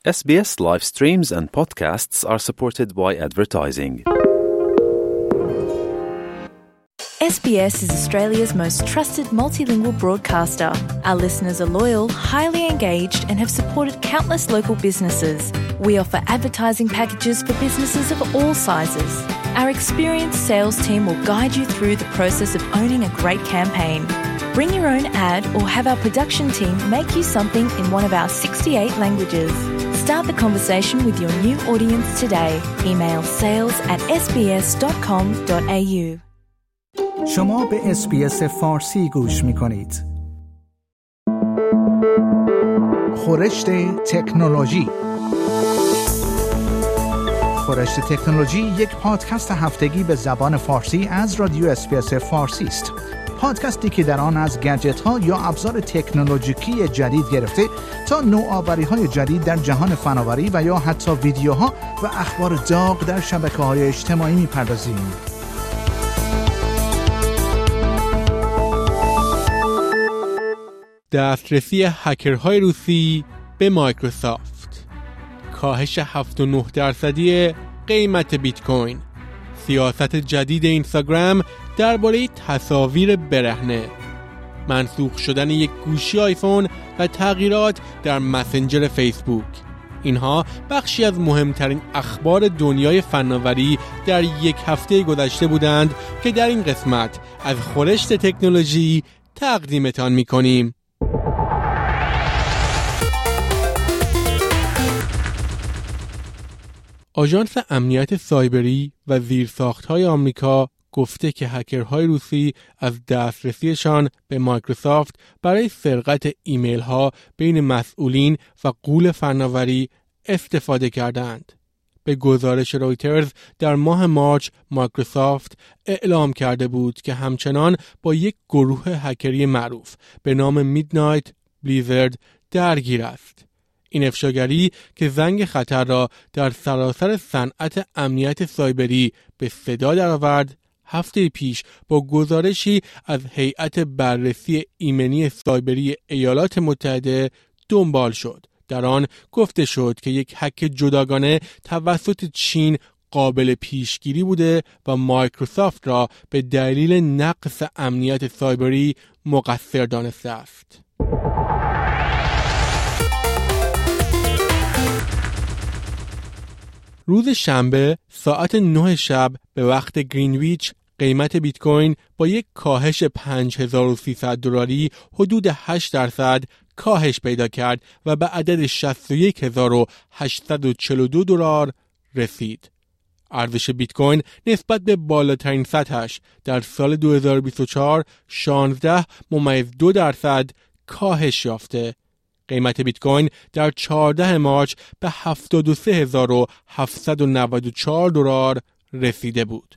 SBS live streams and podcasts are supported by advertising. SBS is Australia's most trusted multilingual broadcaster. Our listeners are loyal, highly engaged, and have supported countless local businesses. We offer advertising packages for businesses of all sizes. Our experienced sales team will guide you through the process of owning a great campaign. Bring your own ad or have our production team make you something in one of our 68 languages. Start the conversation with your new audience today. Email sales@sbs.com.au. شما به SBS فارسی گوش می‌کنید. خورشت تکنولوژی. خورشت تکنولوژی یک پادکست هفتگی به زبان فارسی از رادیو SBS فارسی است. پادکستی که در آن از گجت‌ها یا ابزار تکنولوژیکی جدید گرفته تا نوآوری‌های جدید در جهان فناوری و یا حتی ویدیوها و اخبار داغ در شبکه‌های اجتماعی می‌پردازیم. دسترسی هکرهای روسی به مایکروسافت، کاهش 7.9% قیمت بیت کوین، سیاست جدید اینستاگرام درباره تصاویر برهنه، منسوخ شدن یک گوشی آیفون و تغییرات در مسنجر فیسبوک. اینها بخشی از مهمترین اخبار دنیای فناوری در یک هفته گذشته بودند که در این قسمت از خورشت تکنولوژی تقدیمتان می‌کنیم. آژانس امنیت سایبری و زیرساخت‌های آمریکا گفته که هکرهای روسی از دسترسیشان به مایکروسافت برای سرقت ایمیل‌ها بین مسئولین و غول فناوری استفاده کردند. به گزارش رویترز در ماه مارچ مایکروسافت اعلام کرده بود که همچنان با یک گروه هکری معروف به نام میدنایت بلیزرد درگیر است. این افشاگری که زنگ خطر را در سراسر صنعت امنیت سایبری به صدا درآورد، هفته پیش با گزارشی از هیئت بررسی ایمنی سایبری ایالات متحده دنبال شد. در آن گفته شد که یک هک جداگانه توسط چین قابل پیشگیری بوده و مایکروسافت را به دلیل نقص امنیت سایبری مقصر دانسته است. روز شنبه ساعت 9 شب به وقت گرینویچ قیمت بیت کوین با یک کاهش $5300 حدود 8% کاهش پیدا کرد و به عدد $61842 رسید. ارزش بیت کوین نسبت به بالاترین سطحش در سال 2024 16.2% کاهش یافته. قیمت بیت کوین در 14 مارچ به $72794 رسیده بود.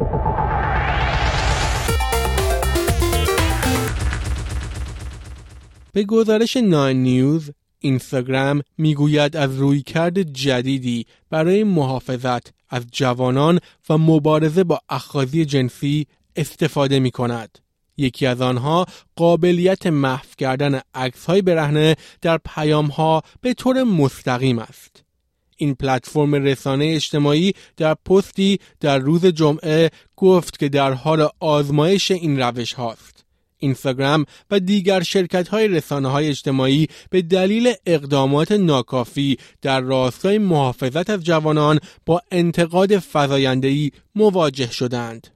به گزارش 9 نیوز، اینستاگرام میگوید از رویکرد جدیدی برای محافظت از جوانان و مبارزه با اخاذی جنسی استفاده می کند. یکی از آنها قابلیت محو کردن عکس‌های برهنه در پیام‌ها به طور مستقیم است. این پلتفرم رسانه اجتماعی در پستی در روز جمعه گفت که در حال آزمایش این روش هاست. اینستاگرام و دیگر شرکت‌های رسانه‌های اجتماعی به دلیل اقدامات ناکافی در راستای محافظت از جوانان با انتقاد فزاینده‌ای مواجه شدند.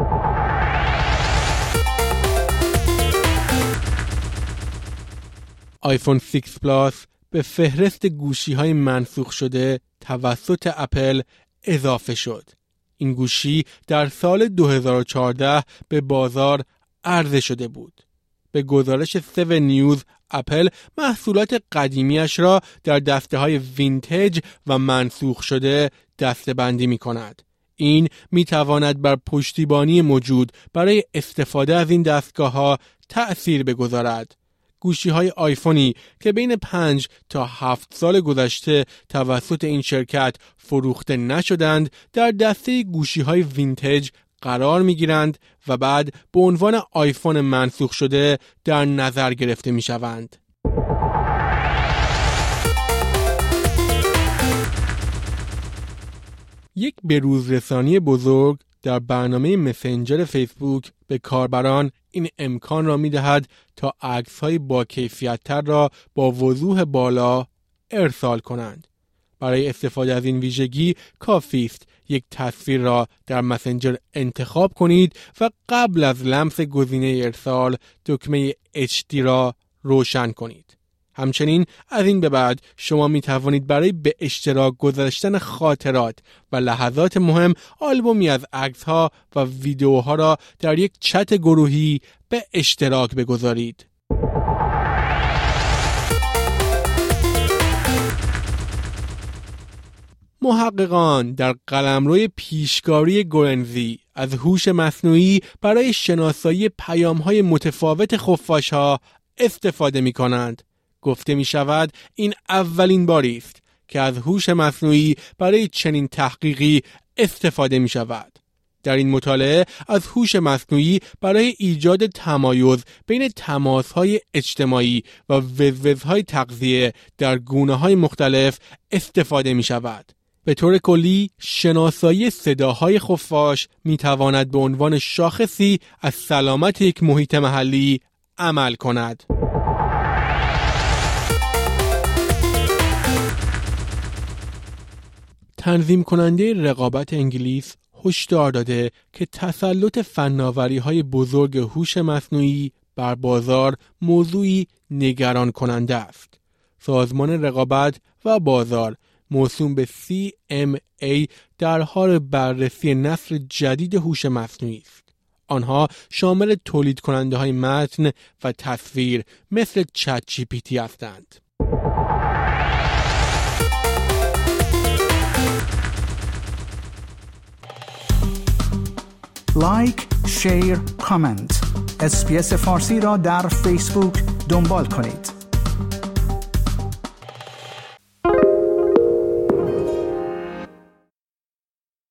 آیفون 6 پلاس به فهرست گوشی‌های منسوخ شده توسط اپل اضافه شد. این گوشی در سال 2014 به بازار عرضه شده بود. به گزارش 7 نیوز، اپل محصولات قدیمیش را در دسته‌های وینتج و منسوخ شده دسته‌بندی می‌کند. این می‌تواند بر پشتیبانی موجود برای استفاده از این دستگاه‌ها تأثیر بگذارد. گوشی‌های آیفونی که بین 5 تا 7 سال گذشته توسط این شرکت فروخته نشدند در دسته گوشی‌های وینتج قرار می‌گیرند و بعد به عنوان آیفون منسوخ شده در نظر گرفته می‌شوند. یک بروزرسانی بزرگ در برنامه مسنجر فیسبوک به کاربران این امکان را می‌دهد تا عکس‌های با کیفیت‌تر را با وضوح بالا ارسال کنند. برای استفاده از این ویژگی کافی است یک تصویر را در مسنجر انتخاب کنید و قبل از لمس گزینه ارسال دکمه HD را روشن کنید. همچنین از این به بعد شما می توانید برای به اشتراک گذاشتن خاطرات و لحظات مهم آلبومی از عکس‌ها و ویدیوها را در یک چت گروهی به اشتراک بگذارید. محققان در قلمروی پیشکاری گورنزی از هوش مصنوعی برای شناسایی پیام‌های متفاوت خفاش‌ها استفاده می‌کنند. گفته می‌شود این اولین باری است که از هوش مصنوعی برای چنین تحقیقی استفاده می‌شود. در این مطالعه از هوش مصنوعی برای ایجاد تمایز بین تماس‌های اجتماعی و وزوزهای تغذیه در گونه‌های مختلف استفاده می‌شود. به طور کلی شناسایی صداهای خفاش می‌تواند به عنوان شاخصی از سلامت یک محیط محلی عمل کند. تنظیم کننده رقابت انگلیس هشدار داده که تسلط فناوری‌های بزرگ هوش مصنوعی بر بازار موضوعی نگران کننده است. سازمان رقابت و بازار موسوم به CMA در حال بررسی نسل جدید هوش مصنوعی است. آنها شامل تولید کننده های متن و تصویر مثل چت GPT هستند. لایک، شیر، کامنت. SBS فارسی را در فیسبوک دنبال کنید.